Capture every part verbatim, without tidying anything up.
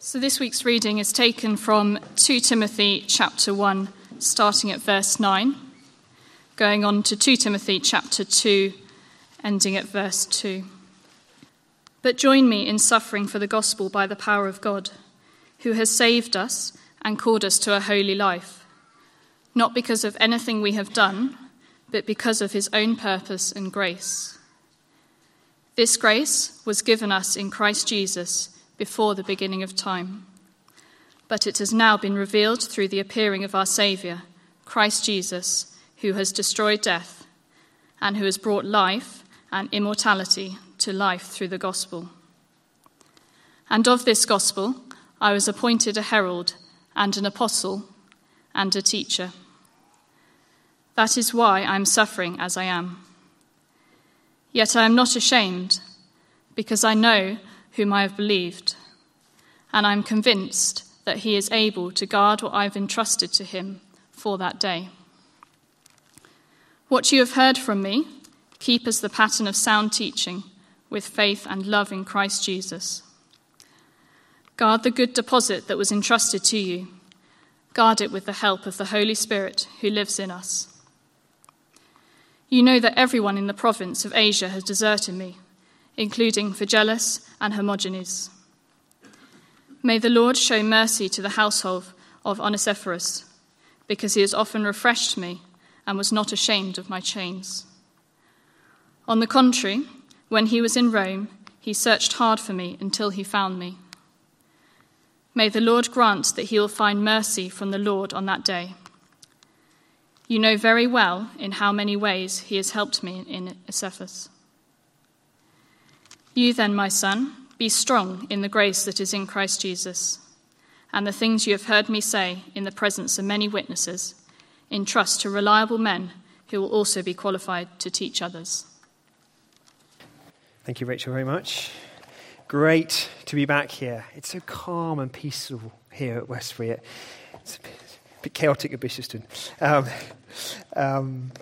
So this week's reading is taken from Second Timothy chapter one, starting at verse nine, going on to Second Timothy chapter two, ending at verse two. But join me in suffering for the gospel by the power of God, who has saved us and called us to a holy life, not because of anything we have done, but because of his own purpose and grace. This grace was given us in Christ Jesus before the beginning of time, but it has now been revealed through the appearing of our Saviour, Christ Jesus, who has destroyed death and who has brought life and immortality to life through the gospel. And of this gospel I was appointed a herald and an apostle and a teacher. That is why I am suffering as I am. Yet I am not ashamed, because I know whom I have believed, and I am convinced that he is able to guard what I have entrusted to him for that day. What you have heard from me, keep as the pattern of sound teaching, with faith and love in Christ Jesus. Guard the good deposit that was entrusted to you. Guard it with the help of the Holy Spirit who lives in us. You know that everyone in the province of Asia has deserted me, including Phygelus and Hermogenes. May the Lord show mercy to the household of Onesiphorus, because he has often refreshed me and was not ashamed of my chains. On the contrary, when he was in Rome, he searched hard for me until he found me. May the Lord grant that he will find mercy from the Lord on that day. You know very well in how many ways he has helped me in Ephesus. You then, my son, be strong in the grace that is in Christ Jesus, and the things you have heard me say in the presence of many witnesses, entrust to reliable men who will also be qualified to teach others. Thank you, Rachel, very much. Great to be back here. It's so calm and peaceful here at Westbury. It's a bit, a bit chaotic at Bishopston. Um, um,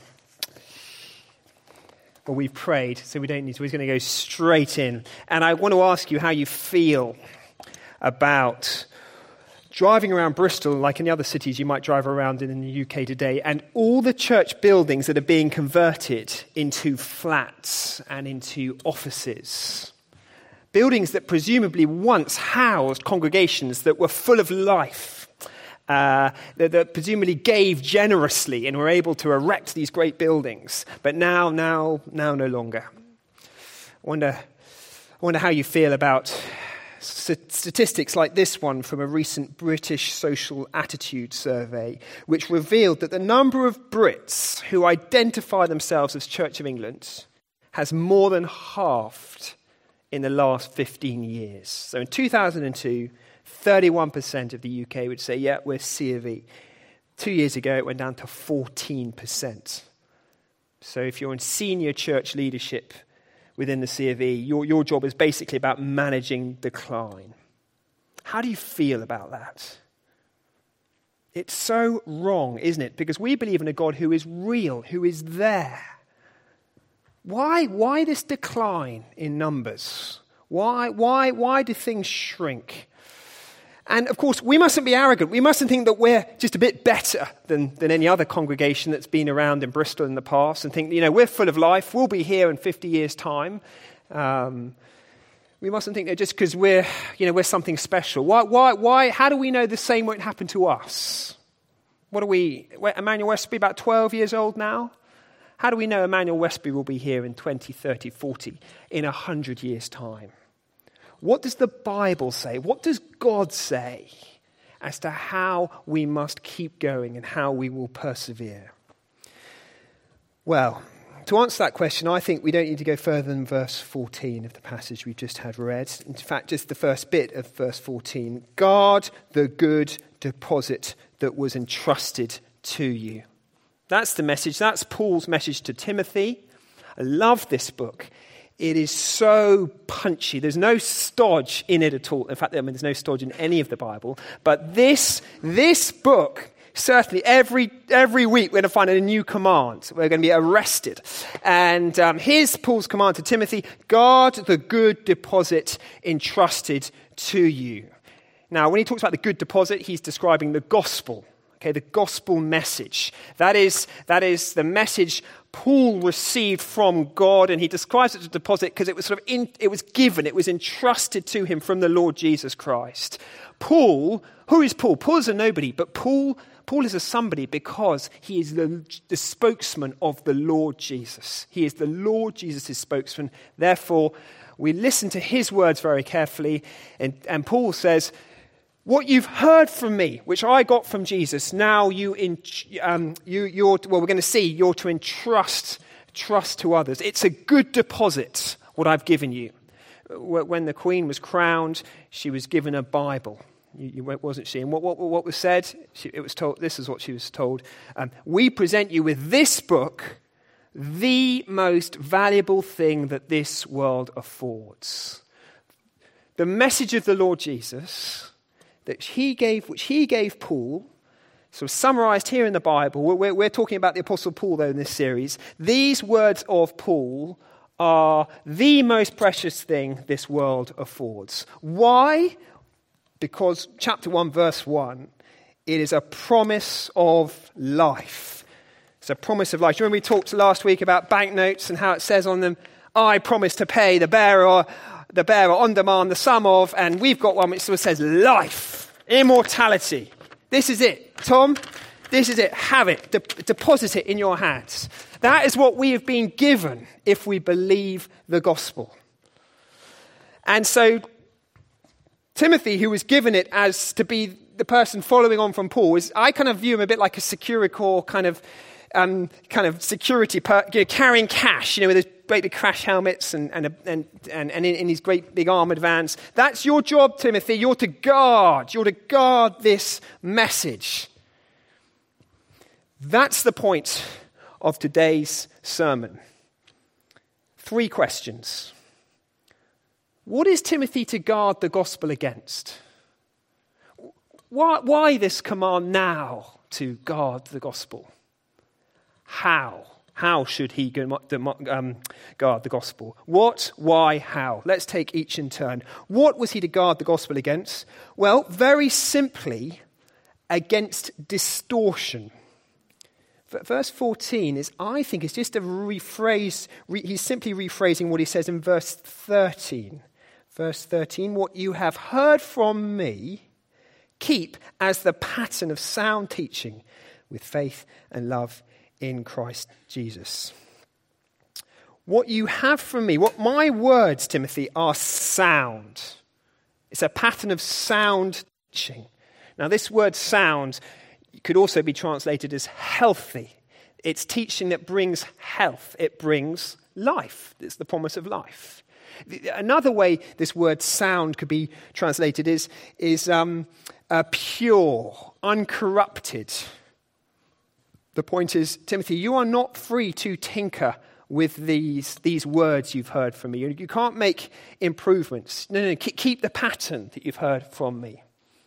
well, we've prayed, so we don't need to. We're going to go straight in. And I want to ask you how you feel about driving around Bristol, like in the other cities you might drive around in, in the U K today, and all the church buildings that are being converted into flats and into offices. Buildings that presumably once housed congregations that were full of life, uh, that, that presumably gave generously and were able to erect these great buildings, but now, now, now no longer. I wonder, I wonder how you feel about statistics like this one from a recent British social attitude survey, which revealed that the number of Brits who identify themselves as Church of England has more than halved in the last fifteen years. So in two thousand two, thirty-one percent of the U K would say, yeah, we're C of E. Two years ago, it went down to fourteen percent. So if you're in senior church leadership within the C of E, your, your job is basically about managing decline. How do you feel about that? It's so wrong, isn't it? Because we believe in a God who is real, who is there. Why, why this decline in numbers? Why, why, why do things shrink? And of course, we mustn't be arrogant. We mustn't think that we're just a bit better than, than any other congregation that's been around in Bristol in the past and think, you know, we're full of life. We'll be here in fifty years' time. Um, we mustn't think that just because we're, you know, we're something special. Why, why, why? How do we know the same won't happen to us? What are we? Emmanuel Westby, about twelve years old now. How do we know Emmanuel Westby will be here in twenty, thirty, forty, in one hundred years' time? What does the Bible say? What does God say as to how we must keep going and how we will persevere? Well, to answer that question, I think we don't need to go further than verse fourteen of the passage we've just had read. In fact, just the first bit of verse fourteen. Guard the good deposit that was entrusted to you. That's the message. That's Paul's message to Timothy. I love this book. It is so punchy. There's no stodge in it at all. In fact, I mean, there's no stodge in any of the Bible. But this, this book, certainly every every week we're going to find a new command. We're going to be arrested. And um, here's Paul's command to Timothy. Guard the good deposit entrusted to you. Now, when he talks about the good deposit, he's describing the gospel. Okay, the gospel message. That is, that is the message Paul received from God, and he describes it as a deposit because it was sort of in, it was given, it was entrusted to him from the Lord Jesus Christ. Paul, who is Paul? Paul is a nobody, but Paul, Paul is a somebody because he is the, the spokesman of the Lord Jesus. He is the Lord Jesus' spokesman. Therefore, we listen to his words very carefully, and, and Paul says, what you've heard from me, which I got from Jesus, now you, in, um, you, you're, well, we're going to see, you're to entrust trust to others. It's a good deposit, what I've given you. When the queen was crowned, she was given a Bible, you, you, wasn't she? And what, what, what was said? She, it was told. This is what she was told. Um, we present you with this book, the most valuable thing that this world affords. The message of the Lord Jesus that he gave, which he gave Paul, so summarized here in the Bible. We're, we're talking about the Apostle Paul, though, in this series. These words of Paul are the most precious thing this world affords. Why? Because chapter one, verse one, it is a promise of life. It's a promise of life. Do you remember we talked last week about banknotes and how it says on them, I promise to pay the bearer the bearer on demand the sum of, and we've got one which sort of says life, immortality. This is it, Tom. This is it. Have it. De- deposit it in your hands. That is what we have been given if we believe the gospel. And so Timothy, who was given it as to be the person following on from Paul, is I kind of view him a bit like a Securicor kind of um, kind of security, per, you know, carrying cash, you know, with his great big crash helmets and and and and, and in, in his great big armored vans. That's your job, Timothy. You're to guard. You're to guard this message. That's the point of today's sermon. Three questions. What is Timothy to guard the gospel against? Why, why this command now to guard the gospel? How? How should he um, guard the gospel? What, why, how? Let's take each in turn. What was he to guard the gospel against? Well, very simply, against distortion. Verse fourteen is, I think, is just a rephrase. Re, he's simply rephrasing what he says in verse thirteen. Verse thirteen, what you have heard from me, keep as the pattern of sound teaching with faith and love in Christ Jesus. What you have from me, what my words, Timothy, are sound. It's a pattern of sound teaching. Now, this word sound could also be translated as healthy. It's teaching that brings health. It brings life. It's the promise of life. Another way this word sound could be translated is, is um, uh, pure, uncorrupted. The point is, Timothy, you are not free to tinker with these, these words you've heard from me. You, you can't make improvements. No, no, no, keep the pattern that you've heard from me.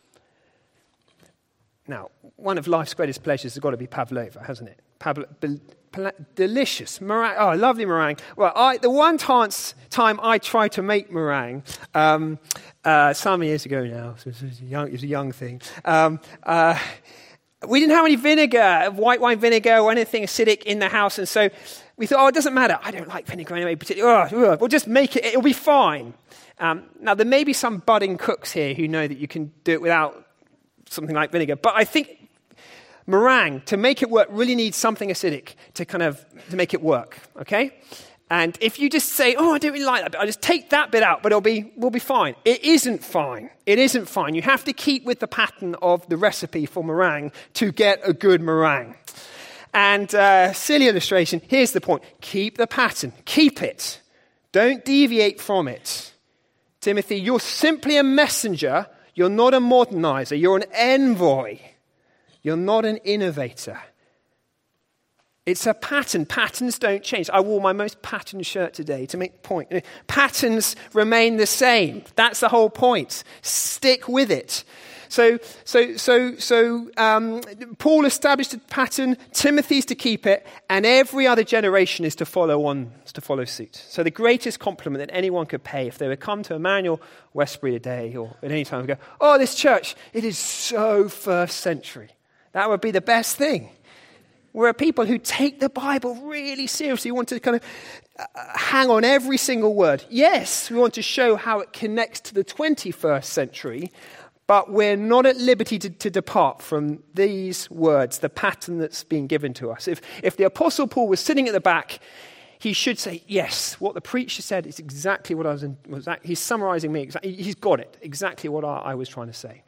Now, one of life's greatest pleasures has got to be pavlova, hasn't it? Pavlo, be, be, delicious. Meringue. Oh, lovely meringue. Well, I, the one chance, time I tried to make meringue, um, uh, some years ago now, so it was a young, it was a young thing, um, uh, we didn't have any vinegar, white wine vinegar or anything acidic in the house, and so we thought, oh, it doesn't matter. I don't like vinegar anyway, particularly. Oh, we'll just make it, it'll be fine. Um, now, there may be some budding cooks here who know that you can do it without something like vinegar, but I think meringue, to make it work, really needs something acidic to kind of, to make it work, okay? And if you just say, oh, I don't really like that bit, I'll just take that bit out, but it'll be, we'll be fine. It isn't fine. It isn't fine. You have to keep with the pattern of the recipe for meringue to get a good meringue. And uh, silly illustration, here's the point. Keep the pattern. Keep it. Don't deviate from it. Timothy, you're simply a messenger. You're not a modernizer. You're an envoy. You're not an innovator. It's a pattern. Patterns don't change. I wore my most patterned shirt today to make the point. Patterns remain the same. That's the whole point. Stick with it. So, so, so, so um, Paul established a pattern. Timothy's to keep it, and every other generation is to follow on, to follow suit. So the greatest compliment that anyone could pay if they would come to Emmanuel Westbury today or at any time and go, "Oh, this church, it is so first century." That would be the best thing. We're people who take the Bible really seriously. We want to kind of uh, hang on every single word. Yes, we want to show how it connects to the twenty-first century, but we're not at liberty to, to depart from these words, the pattern that's been given to us. If, if the Apostle Paul was sitting at the back, he should say, yes, what the preacher said is exactly what I was, in, was that, he's summarizing me. Exactly, he's got it, exactly what I, I was trying to say.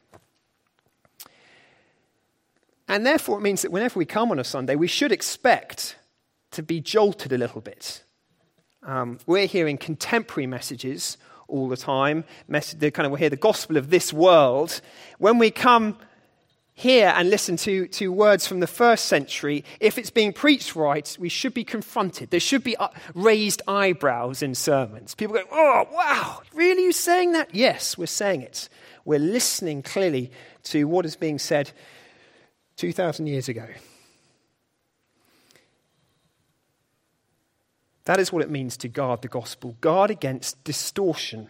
And therefore, it means that whenever we come on a Sunday, we should expect to be jolted a little bit. Um, we're hearing contemporary messages all the time. Mess- the kind of we hear the gospel of this world. When we come here and listen to, to words from the first century, if it's being preached right, we should be confronted. There should be uh, raised eyebrows in sermons. People go, "Oh, wow, really, you saying that?" Yes, we're saying it. We're listening clearly to what is being said two thousand years ago. That is what it means to guard the gospel. Guard against distortion.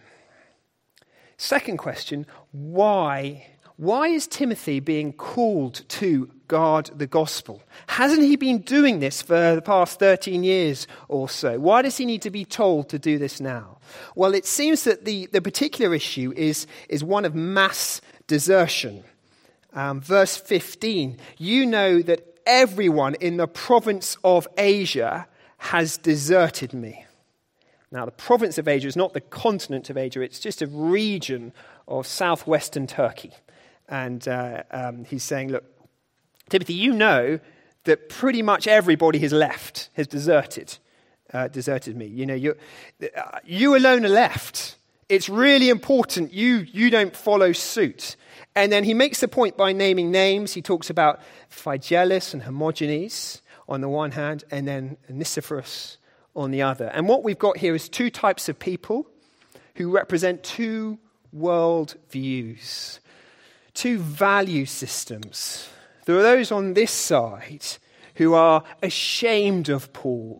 Second question, why? Why is Timothy being called to guard the gospel? Hasn't he been doing this for the past thirteen years or so? Why does he need to be told to do this now? Well, it seems that the, the particular issue is, is one of mass desertion. Um, verse fifteen, you know that everyone in the province of Asia has deserted me. Now, the province of Asia is not the continent of Asia. It's just a region of southwestern Turkey. And uh, um, he's saying, look, Timothy, you know that pretty much everybody has left, has deserted, uh, deserted me. You know, you uh, you alone are left. It's really important you you don't follow suit. And then he makes the point by naming names. He talks about Phygellus and Hermogenes on the one hand, and then Onesiphorus on the other. And what we've got here is two types of people who represent two world views, two value systems. There are those on this side who are ashamed of Paul.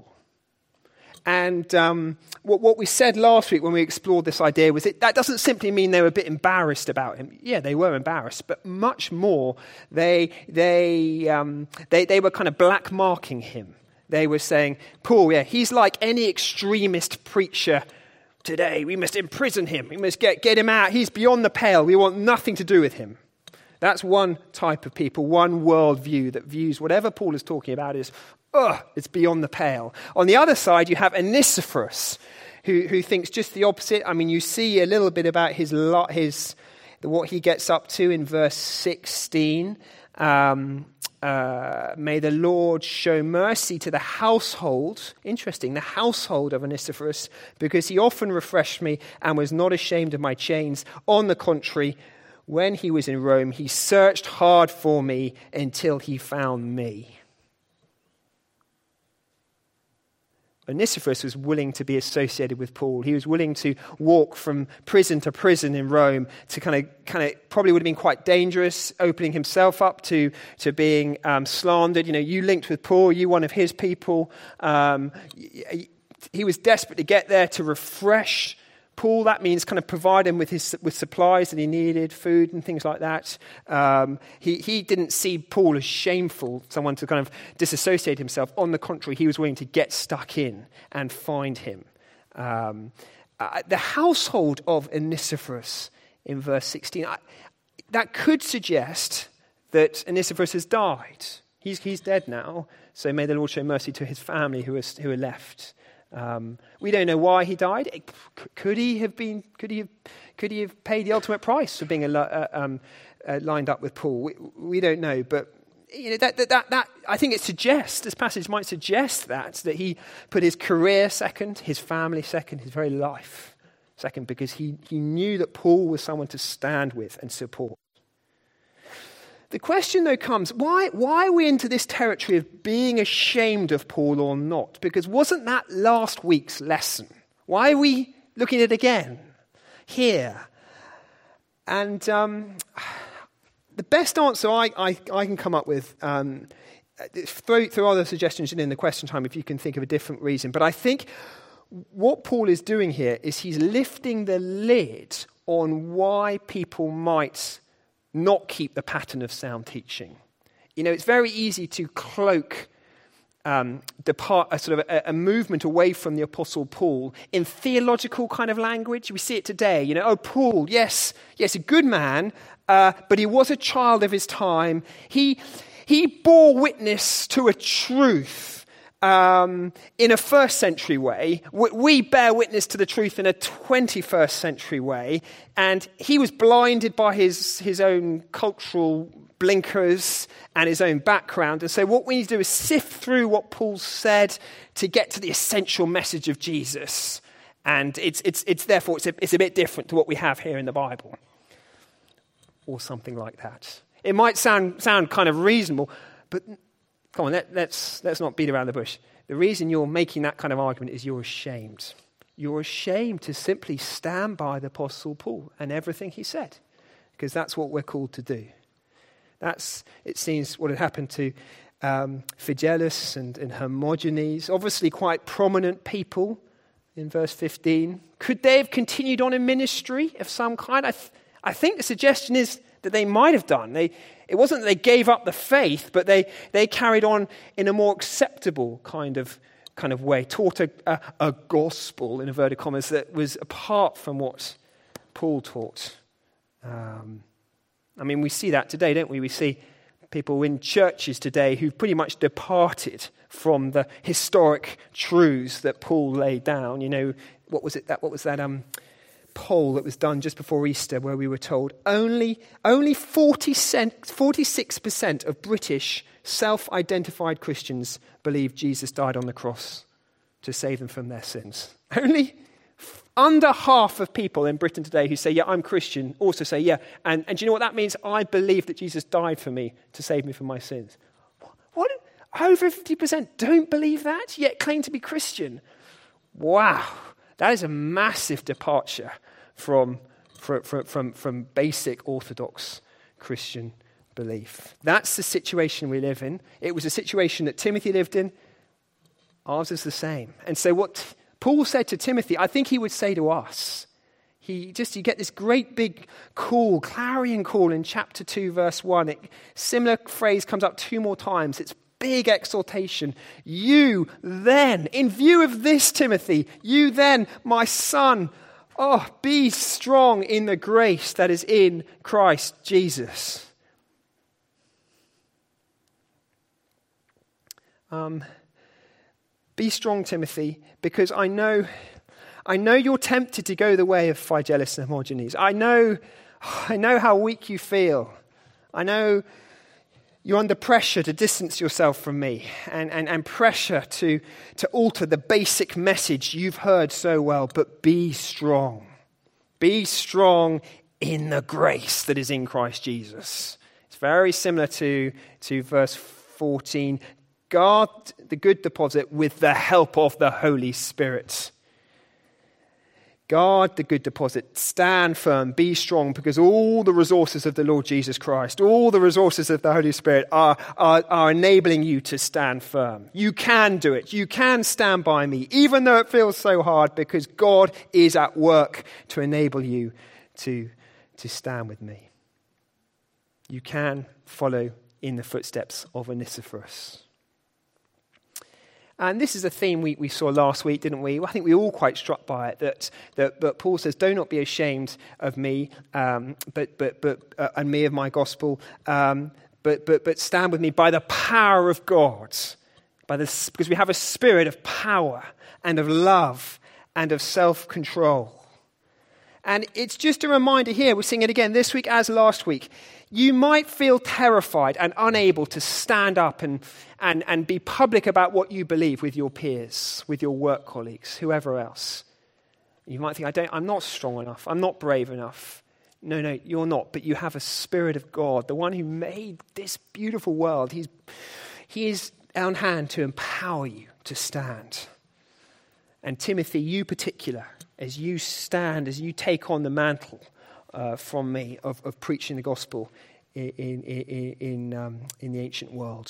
And um, what, what we said last week when we explored this idea was that that doesn't simply mean they were a bit embarrassed about him. Yeah, they were embarrassed, but much more, they they um, they, they were kind of black marking him. They were saying, Paul, yeah, he's like any extremist preacher today. We must imprison him. We must get, get him out. He's beyond the pale. We want nothing to do with him. That's one type of people, one worldview that views whatever Paul is talking about is, ugh, it's beyond the pale. On the other side, you have Onesiphorus, who, who thinks just the opposite. I mean, you see a little bit about his his what he gets up to in verse sixteen. Um, uh, May the Lord show mercy to the household, interesting, the household of Onesiphorus, because he often refreshed me and was not ashamed of my chains. On the contrary, when he was in Rome, he searched hard for me until he found me. Onesiphorus was willing to be associated with Paul. He was willing to walk from prison to prison in Rome to kind of, kind of probably would have been quite dangerous, opening himself up to, to being um, slandered. You know, you linked with Paul, you one of his people. Um, he was desperate to get there to refresh Paul. That means kind of provide him with his with supplies that he needed, food and things like that. Um, he he didn't see Paul as shameful, someone to kind of disassociate himself. On the contrary, he was willing to get stuck in and find him. Um, uh, the household of Onesiphorus in verse sixteen, I, that could suggest that Onesiphorus has died. He's he's dead now. So may the Lord show mercy to his family who is who are left. Um, we don't know why he died. It, could he have been? Could he have? Could he have paid the ultimate price for being a, uh, um, uh, lined up with Paul? We, we don't know, but you know that, that that that I think it suggests this passage might suggest that that he put his career second, his family second, his very life second, because he he knew that Paul was someone to stand with and support. The question, though, comes, why, why are we into this territory of being ashamed of Paul or not? Because wasn't that last week's lesson? Why are we looking at it again here? And um, the best answer I, I, I can come up with, um, throw, throw other suggestions in, in the question time if you can think of a different reason. But I think what Paul is doing here is he's lifting the lid on why people might not keep the pattern of sound teaching. You know, it's very easy to cloak um, depart, a sort of a, a movement away from the Apostle Paul in theological kind of language. We see it today. You know, oh, Paul, yes, yes, a good man, uh, but he was a child of his time. He he bore witness to a truth um, in a first century way. We, we bear witness to the truth in a twenty-first century way. And he was blinded by his his own cultural blinkers and his own background. And so what we need to do is sift through what Paul said to get to the essential message of Jesus. And it's it's it's therefore it's a, it's a bit different to what we have here in the Bible. Or something like that. It might sound sound kind of reasonable, but come on, let, let's let's not beat around the bush. The reason you're making that kind of argument is you're ashamed. You're ashamed to simply stand by the Apostle Paul and everything he said, because that's what we're called to do. That's, it seems, what had happened to um, Phygellus and, and Hermogenes, obviously quite prominent people in verse fifteen. Could they have continued on in ministry of some kind? I, th- I think the suggestion is that they might have done. They, it wasn't that they gave up the faith, but they, they carried on in a more acceptable kind of kind of way, taught a, a, a gospel, in inverted commas, that was apart from what Paul taught. Um I mean, we see that today, don't we? We see people in churches today who've pretty much departed from the historic truths that Paul laid down. You know, what was it? That what was that um, poll that was done just before Easter, where we were told only only forty-six percent of British self-identified Christians believe Jesus died on the cross to save them from their sins. Only under half of people in Britain today who say, yeah, I'm Christian, also say, yeah, and, and do you know what that means? I believe that Jesus died for me to save me from my sins. What? Over fifty percent don't believe that, yet claim to be Christian. Wow, that is a massive departure from, from, from, from basic orthodox Christian belief. That's the situation we live in. It was a situation that Timothy lived in. Ours is the same. And so what Paul said to Timothy, I think he would say to us. He just, you get this great big call, clarion call in chapter two, verse one. It, similar phrase comes up two more times. It's big exhortation. You then, in view of this, Timothy, you then, my son, oh, be strong in the grace that is in Christ Jesus. Um. Be strong, Timothy, because I know, I know you're tempted to go the way of Phygellus and Hermogenes. I know, I know how weak you feel. I know you're under pressure to distance yourself from me, and, and, and pressure to, to alter the basic message you've heard so well. But be strong. Be strong in the grace that is in Christ Jesus. It's very similar to, to verse fourteen. Guard the good deposit with the help of the Holy Spirit. Guard the good deposit. Stand firm. Be strong, because all the resources of the Lord Jesus Christ, all the resources of the Holy Spirit are, are, are enabling you to stand firm. You can do it. You can stand by me, even though it feels so hard, because God is at work to enable you to, to stand with me. You can follow in the footsteps of Onesiphorus. And this is a theme we, we saw last week, didn't we? I think we were all quite struck by it, that, that, that Paul says, do not be ashamed of me, um, but, but, but, uh, and me of my gospel, um, but, but, but stand with me by the power of God, by this, because we have a spirit of power and of love and of self-control. And it's just a reminder here, we're seeing it again this week as last week. You might feel terrified and unable to stand up and, and, and be public about what you believe with your peers, with your work colleagues, whoever else. You might think, I don't, I'm not strong enough. I'm not brave enough. No, no, you're not. But you have a Spirit of God, the one who made this beautiful world. He's, he is on hand to empower you to stand. And Timothy, you particular, as you stand, as you take on the mantle uh, from me of, of preaching the gospel, in, in, in, um, in the ancient world.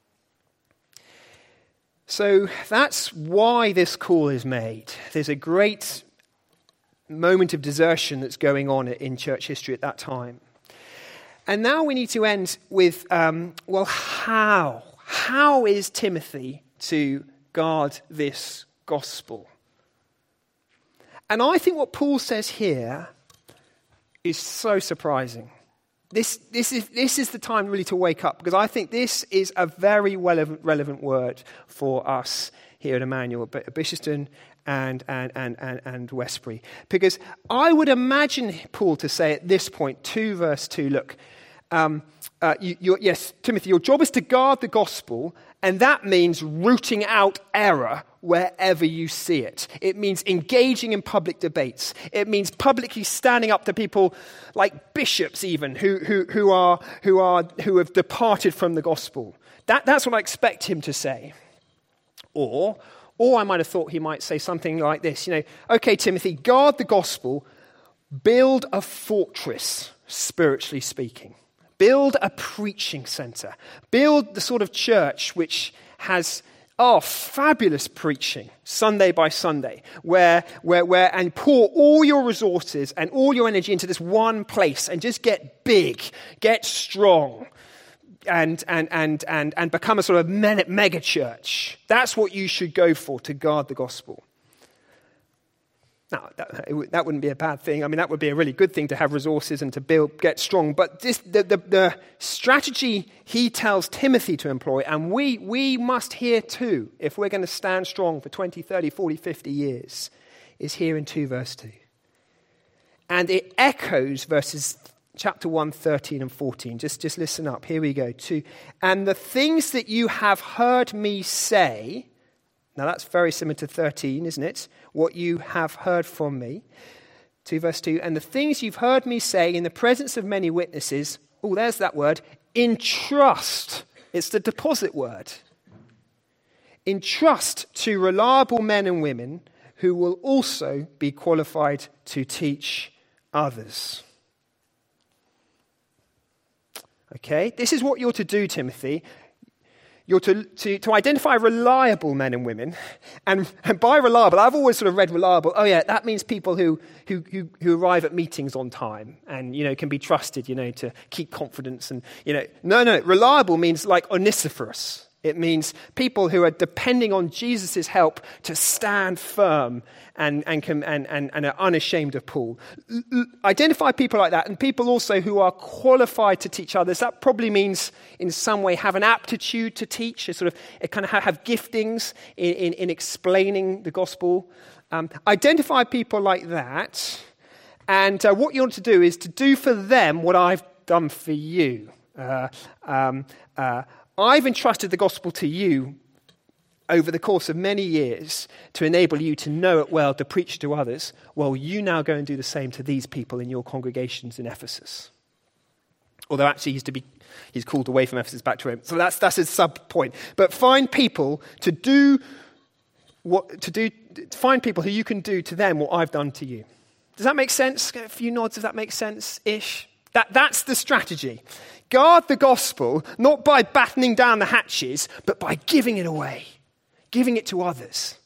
So that's why this call is made. There's a great moment of desertion that's going on in church history at that time. And now we need to end with, um, well, how? How is Timothy to guard this gospel? And I think what Paul says here is so surprising. This, this, is, this is the time really to wake up, because I think this is a very relevant, relevant word for us here at Emmanuel, Bicherston and, and, and, and, and Westbury. Because I would imagine Paul to say at this point, two verse two, look, um, uh, you, you're, yes, Timothy, your job is to guard the gospel, and that means rooting out error wherever you see it. It means engaging in public debates. It means publicly standing up to people like bishops even who who who are who are who have departed from the gospel. That that's what I expect him to say. Or or I might have thought he might say something like this, you know, okay, Timothy, guard the gospel, build a fortress, spiritually speaking. Build a preaching center. Build the sort of church which has, oh, fabulous preaching, Sunday by Sunday, where, where, where, and pour all your resources and all your energy into this one place and just get big, get strong, and and and and and become a sort of mega church. That's what you should go for to guard the gospel. Now, that, that wouldn't be a bad thing. I mean, that would be a really good thing to have resources and to build, get strong. But this, the, the, the strategy he tells Timothy to employ, and we, we must hear too, if we're going to stand strong for twenty, thirty, forty, fifty years, is here in two verse two. And it echoes verses chapter one, thirteen and fourteen. Just, just listen up. Here we go. Two. And the things that you have heard me say... Now that's very similar to thirteen, isn't it? What you have heard from me. two verse two. And the things you've heard me say in the presence of many witnesses. Oh, there's that word. Entrust. It's the deposit word. Entrust to reliable men and women who will also be qualified to teach others. Okay, this is what you're to do, Timothy. You're to, to, to identify reliable men and women. And, and by reliable, I've always sort of read reliable, oh yeah, that means people who, who, who, who arrive at meetings on time and, you know, can be trusted, you know, to keep confidence. And, you know, no, no, reliable means like Onesiphorus. It means people who are depending on Jesus' help to stand firm and, and, can, and, and, and are unashamed of Paul. L- l- identify people like that, and people also who are qualified to teach others. That probably means in some way have an aptitude to teach, a sort of a kind of have giftings in, in, in explaining the gospel. Um, identify people like that, and uh, what you want to do is to do for them what I've done for you. Uh, um, uh, I've entrusted the gospel to you over the course of many years to enable you to know it well, to preach to others. Well, you now go and do the same to these people in your congregations in Ephesus. Although actually he's to be he's called away from Ephesus back to Rome. So that's that's a sub point. But find people to do what to do find people who you can do to them what I've done to you. Does that make sense? A few nods if that makes sense ish. That that's the strategy. Guard the gospel, not by battening down the hatches, but by giving it away, giving it to others.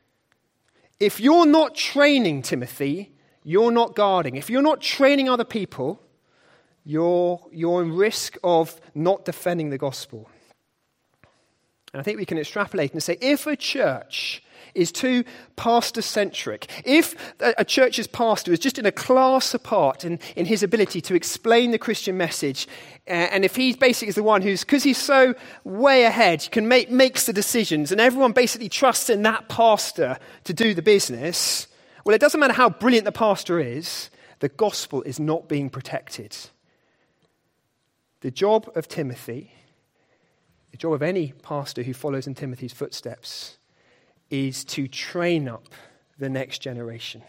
If you're not training, Timothy, you're not guarding. If you're not training other people, you're, you're in risk of not defending the gospel. And I think we can extrapolate and say, if a church is too pastor-centric, if a church's pastor is just in a class apart in, in his ability to explain the Christian message, uh, and if he basically is the one who's, because he's so way ahead, can make makes the decisions, and everyone basically trusts in that pastor to do the business, well, it doesn't matter how brilliant the pastor is, the gospel is not being protected. The job of Timothy, the job of any pastor who follows in Timothy's footsteps, is to train up the next generation.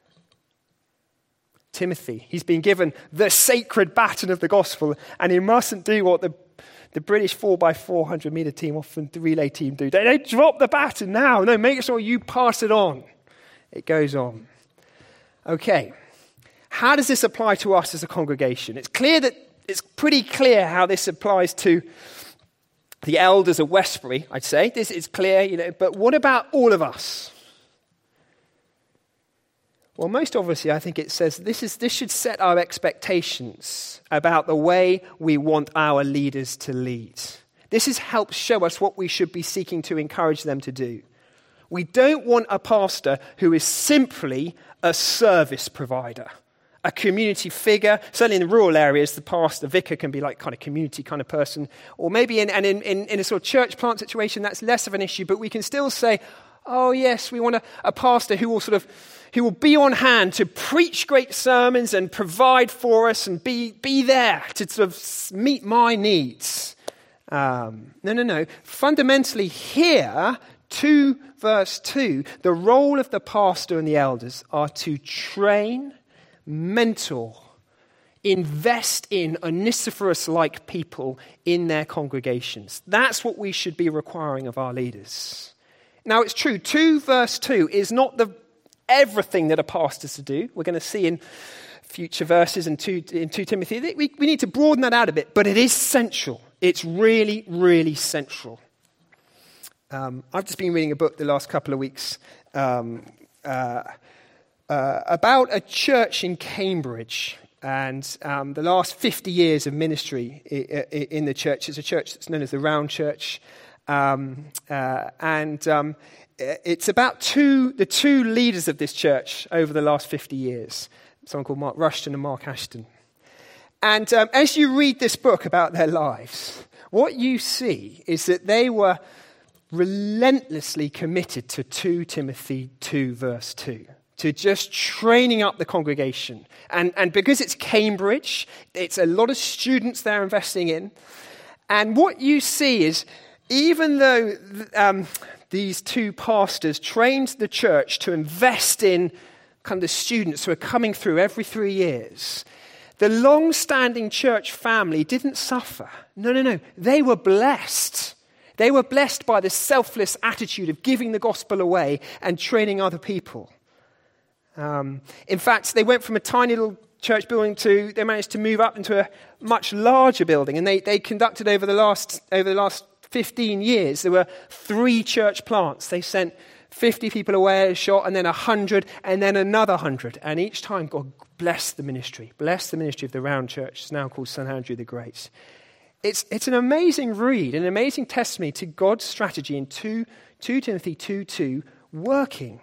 Timothy, he's been given the sacred baton of the gospel, and he mustn't do what the, the British four by four hundred meter team, often the relay team, do. They don't drop the baton now. No, make sure you pass it on. It goes on. Okay. How does this apply to us as a congregation? It's clear that it's pretty clear how this applies to the elders of Westbury, I'd say. This is clear, you know, but what about all of us? Well, most obviously, I think it says this is this should set our expectations about the way we want our leaders to lead. This is helps show us what we should be seeking to encourage them to do. We don't want a pastor who is simply a service provider, a community figure. Certainly in the rural areas, the pastor, vicar can be like kind of community kind of person. Or maybe in, and in, in, in a sort of church plant situation, that's less of an issue. But we can still say, oh yes, we want a, a pastor who will sort of, who will be on hand to preach great sermons and provide for us and be, be there to sort of meet my needs. Um, no, no, no. Fundamentally here, two verse two, the role of the pastor and the elders are to train, mentor, invest in Onesiphorus-like people in their congregations. That's what we should be requiring of our leaders. Now it's true, two verse two is not the everything that a pastor's to do. We're going to see in future verses in two, in two Timothy. We, we need to broaden that out a bit, but it is central. It's really, really central. Um, I've just been reading a book the last couple of weeks um, uh, uh, about a church in Cambridge and um, the last fifty years of ministry in, in the church. It's a church that's known as the Round Church. Um, uh, and um, it's about two the two leaders of this church over the last fifty years, someone called Mark Rushton and Mark Ashton. And um, as you read this book about their lives, what you see is that they were relentlessly committed to two Timothy two verse two, to just training up the congregation. And, and because it's Cambridge, it's a lot of students they're investing in. And what you see is, even though um, these two pastors trained the church to invest in kind of the students who are coming through every three years, the long-standing church family didn't suffer. No, no, no. They were blessed. They were blessed by the selfless attitude of giving the gospel away and training other people. Um, in fact, they went from a tiny little church building to, they managed to move up into a much larger building. And they, they conducted over the last over the last fifteen years, there were three church plants. They sent fifty people away a shot, and then one hundred, and then another one hundred. And each time, God blessed the ministry. Blessed the ministry of the Round Church. It's now called Saint Andrew the Great. It's it's an amazing read, an amazing testimony to God's strategy in two Timothy two two working.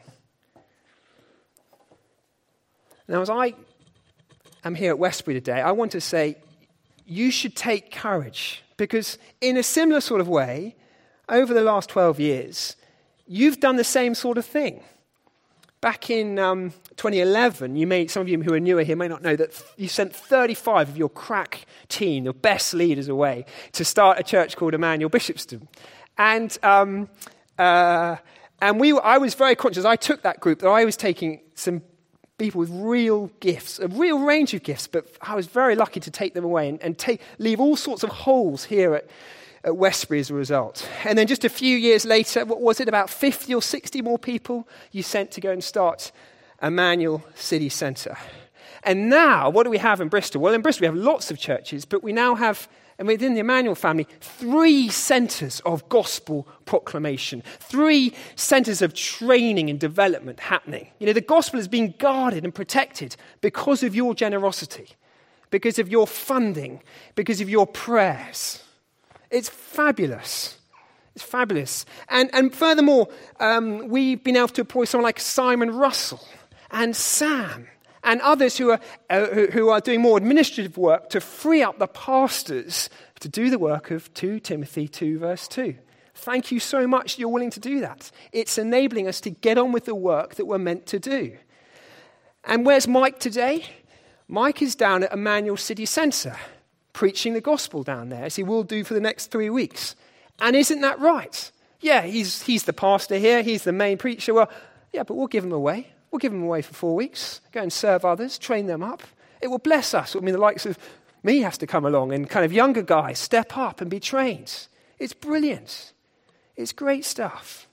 Now, as I am here at Westbury today, I want to say you should take courage, because in a similar sort of way, over the last twelve years, you've done the same sort of thing. Back in um, twenty eleven, you may, some of you who are newer here may not know that you sent thirty-five of your crack team, your best leaders, away to start a church called Emmanuel Bishopston. And um, uh, and we, were, I was very conscious, I took that group, that I was taking some people with real gifts, a real range of gifts, but I was very lucky to take them away and, and take, leave all sorts of holes here at at Westbury as a result. And then just a few years later, what was it, about fifty or sixty more people you sent to go and start Emmanuel City Centre. And now, what do we have in Bristol? Well, in Bristol we have lots of churches, but we now have, and within the Emmanuel family, three centres of gospel proclamation, three centres of training and development happening. You know, the gospel is being guarded and protected because of your generosity, because of your funding, because of your prayers. It's fabulous. It's fabulous. And and furthermore, um, we've been able to employ someone like Simon Russell and Sam and others who are uh, who, who are doing more administrative work to free up the pastors to do the work of two Timothy two verse two. Thank you so much you're willing to do that. It's enabling us to get on with the work that we're meant to do. And where's Mike today? Mike is down at Emmanuel City Centre, preaching the gospel down there, as he will do for the next three weeks. And isn't that right? Yeah, he's he's the pastor here, he's the main preacher. Well, yeah, but we'll give him away. We'll give him away for four weeks, go and serve others, train them up. It will bless us. I mean, the likes of me has to come along, and kind of younger guys step up and be trained. It's brilliant. It's great stuff.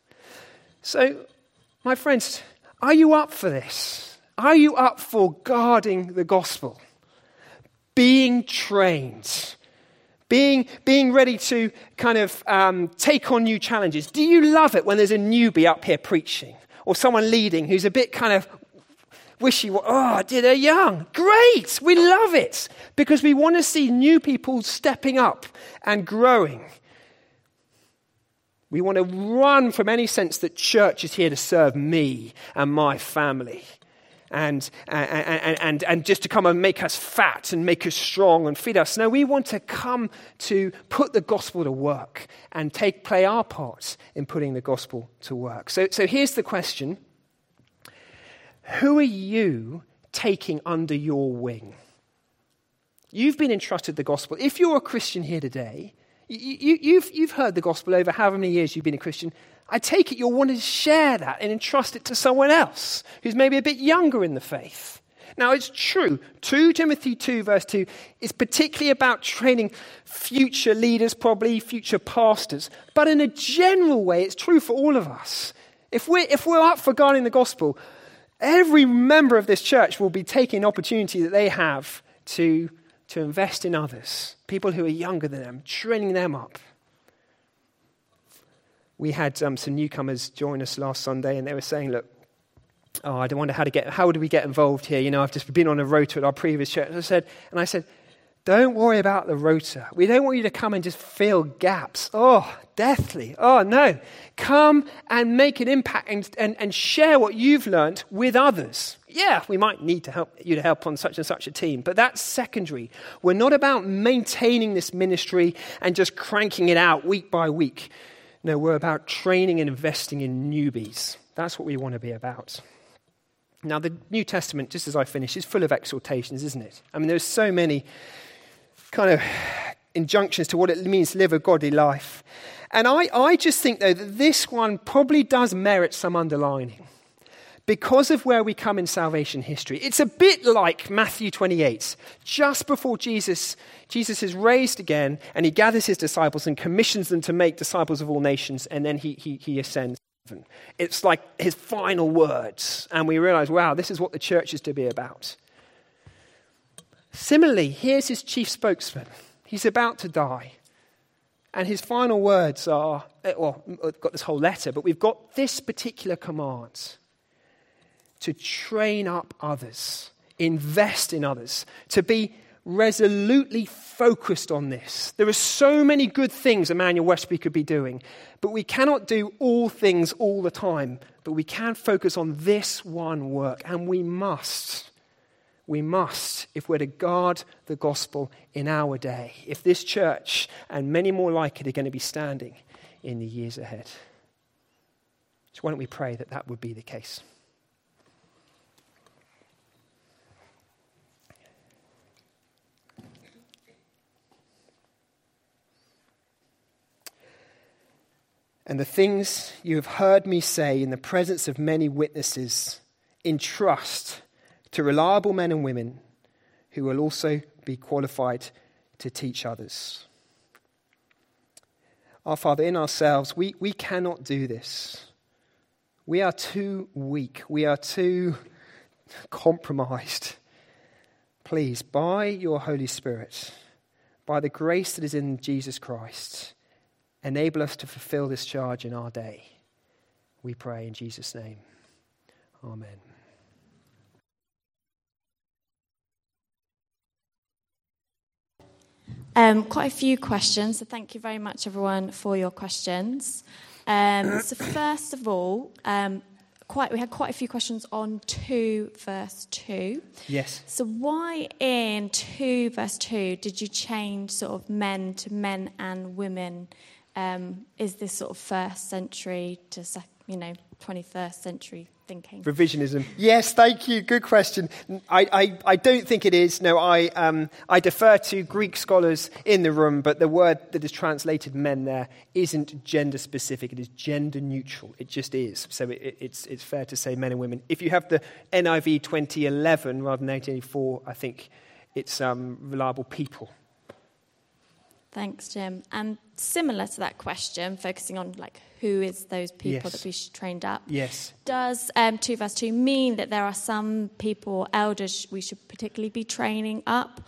So, my friends, are you up for this? Are you up for guarding the gospel? Being being trained, being, being ready to kind of um, take on new challenges. Do you love it when there's a newbie up here preaching or someone leading who's a bit kind of wishy, oh, dear, they're young. Great, we love it because we want to see new people stepping up and growing. We want to run from any sense that church is here to serve me and my family and, and, and, and, and just to come and make us fat and make us strong and feed us. No, we want to come to put the gospel to work and take play our part in putting the gospel to work. So, so here's the question. Who are you taking under your wing? You've been entrusted the gospel. If you're a Christian here today, You, you, you've, you've heard the gospel over however many years you've been a Christian. I take it you'll want to share that and entrust it to someone else who's maybe a bit younger in the faith. Now, it's true. Second Timothy two, verse two, is particularly about training future leaders, probably future pastors. But in a general way, it's true for all of us. If we're, if we're up for guarding the gospel, every member of this church will be taking an opportunity that they have to to invest in others, people who are younger than them, training them up. We had um, some newcomers join us last Sunday, and they were saying, look, oh, I don't wonder how to get, how do we get involved here? You know, I've just been on a rota at our previous church. And I said, and I said, don't worry about the rota. We don't want you to come and just fill gaps. Oh, deathly. Oh, no. Come and make an impact and, and, and share what you've learned with others. Yeah, we might need to help you to help on such and such a team, but that's secondary. We're not about maintaining this ministry and just cranking it out week by week. No, we're about training and investing in newbies. That's what we want to be about. Now, the New Testament, just as I finish, is full of exhortations, isn't it? I mean, there's so many kind of injunctions to what it means to live a godly life. And I, I just think, though, that this one probably does merit some underlining because of where we come in salvation history. It's a bit like Matthew twenty-eight. Just before Jesus, Jesus is raised again, and he gathers his disciples and commissions them to make disciples of all nations, and then he, he, he ascends. It's like his final words, and we realize, wow, this is what the church is to be about. Similarly, here's his chief spokesman. He's about to die. And his final words are, well, we've got this whole letter, but we've got this particular command to train up others, invest in others, to be resolutely focused on this. There are so many good things Emmanuel Westby could be doing, but we cannot do all things all the time, but we can focus on this one work, and we must. We must, if we're to guard the gospel in our day, if this church and many more like it are going to be standing in the years ahead. So why don't we pray that that would be the case? And the things you have heard me say in the presence of many witnesses, entrust to reliable men and women who will also be qualified to teach others. Our Father, in ourselves, we, we cannot do this. We are too weak. We are too compromised. Please, by your Holy Spirit, by the grace that is in Jesus Christ, enable us to fulfill this charge in our day. We pray in Jesus' name. Amen. Um, quite a few questions, so thank you very much, everyone, for your questions. Um, so first of all, um, quite we had quite a few questions on two verse two. Yes. So why in two verse two did you change sort of men to men and women? Um, is this sort of first century to sec- you know twenty-first century thinking? Revisionism. Yes, thank you. Good question. I, I, I don't think it is. No, I um, I defer to Greek scholars in the room, but the word that is translated men there isn't gender specific. It is gender neutral. It just is. So it, it's it's fair to say men and women. If you have the N I V twenty eleven rather than eighteen eighty-four, I think it's um, reliable people. Thanks, Jim. And similar to that question, focusing on like who is those people yes. that we should train up? Yes. Does um, two verse two mean that there are some people, elders, we should particularly be training up,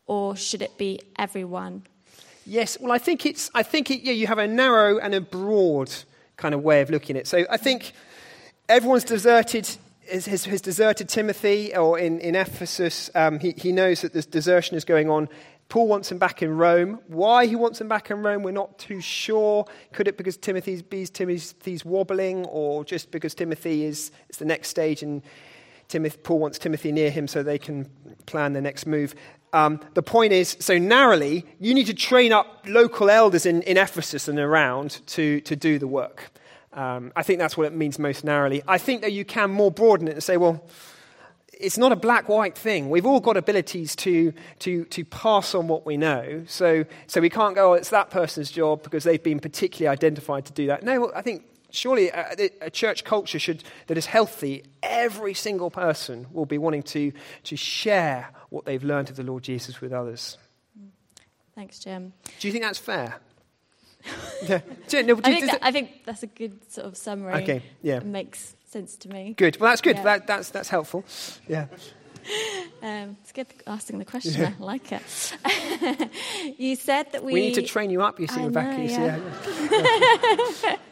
or should it be everyone? Yes, well, I think it's. I think it, yeah, you have a narrow and a broad kind of way of looking at it. So I think everyone's deserted. Has, has, has deserted Timothy, or in in Ephesus, um, he he knows that this desertion is going on. Paul wants him back in Rome. Why he wants him back in Rome, we're not too sure. Could it because Timothy's Timothy's wobbling, or just because Timothy is it's the next stage, and Timothy, Paul wants Timothy near him so they can plan the next move. Um, the point is, so narrowly, you need to train up local elders in, in Ephesus and around to, to do the work. Um, I think that's what it means most narrowly. I think that you can more broaden it and say, well, it's not a black-white thing. We've all got abilities to to to pass on what we know. So so we can't go, oh, it's that person's job because they've been particularly identified to do that. No, I think surely a, a church culture should that is healthy, every single person will be wanting to to share what they've learned of the Lord Jesus with others. Thanks, Jim. Do you think that's fair? Yeah. Do, no, do, I, think does that, it, I think that's a good sort of summary. Okay, yeah. It makes sense to me. Good. Well, that's good. Yeah. That, that's that's helpful. Yeah. Um, it's good asking the question. Yeah. I like it. You said that we... We need to train you up, you see, I Rebecca. know, You see, yeah. yeah.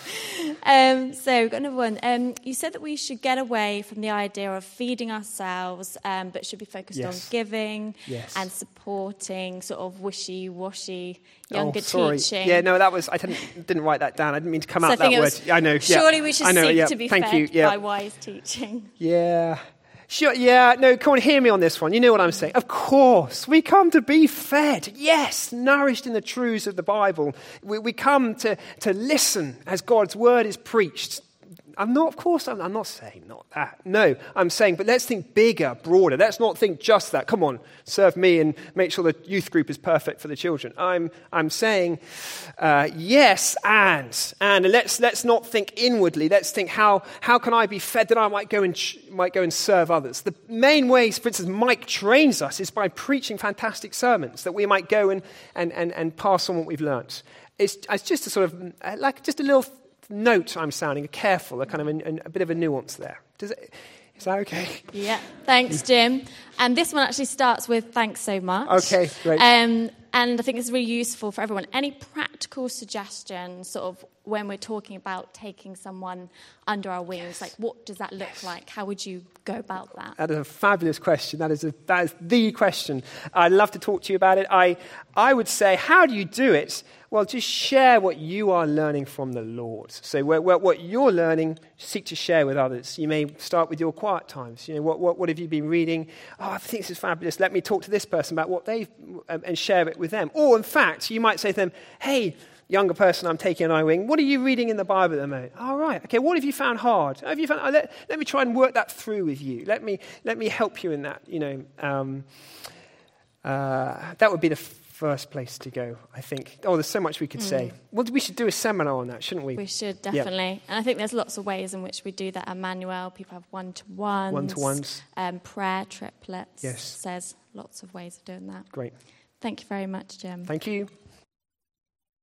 Um, so we've got another one. Um, you said that we should get away from the idea of feeding ourselves, um, but should be focused Yes. on giving Yes. and supporting sort of wishy-washy younger oh, sorry. teaching. Yeah, no, that was, I didn't didn't write that down. I didn't mean to come So I out that think it word. was, I know. Yeah. Surely we should I know, seek yeah. to be Thank fed you. Yeah. by wise teaching. Yeah. Sure, yeah, no, come on, hear me on this one. You know what I'm saying. Of course, we come to be fed. Yes, nourished in the truths of the Bible. We, we come to, to listen as God's word is preached. I'm not, of course, I'm, I'm not saying not that. No, I'm saying, but let's think bigger, broader. Let's not think just that. Come on, serve me and make sure the youth group is perfect for the children. I'm, I'm saying, uh, yes, and and let's let's not think inwardly. Let's think how how can I be fed that I might go and ch- might go and serve others. The main ways, for instance, Mike trains us is by preaching fantastic sermons that we might go and and and, and pass on what we've learnt. It's, it's just a sort of like just a little note I'm sounding, a careful, a kind of a, a bit of a nuance there. Does it, is that okay? Yeah, thanks, Jim. And this one actually starts with thanks so much. Okay, great. Um, and I think it's really useful for everyone. Any practical suggestions, sort of, when we're talking about taking someone under our wings, Yes. like what does that look Yes. like? How would you go about that? That is a fabulous question. That is a, that is the question. I'd love to talk to you about it. I I would say, how do you do it? Well, just share what you are learning from the Lord. So what, what, what you're learning, seek to share with others. You may start with your quiet times. You know, what, what, what have you been reading? Oh, I think this is fabulous. Let me talk to this person about what they've, um, and share it with them. Or, in fact, you might say to them, hey, younger person I'm taking an eye wing, what are you reading in the Bible at the moment? All right, okay, what have you found hard? Have you found, oh, let, let me try and work that through with you. Let me, let me help you in that, you know. Um, uh, that would be the first place to go, I think. Oh, there's so much we could mm. say. Well, we should do a seminar on that, shouldn't we? We should, definitely. Yep. And I think there's lots of ways in which we do that at Emmanuel. People have one-to-ones. One-to-ones. Um, prayer triplets. Yes. Says lots of ways of doing that. Great. Thank you very much, Jim. Thank you.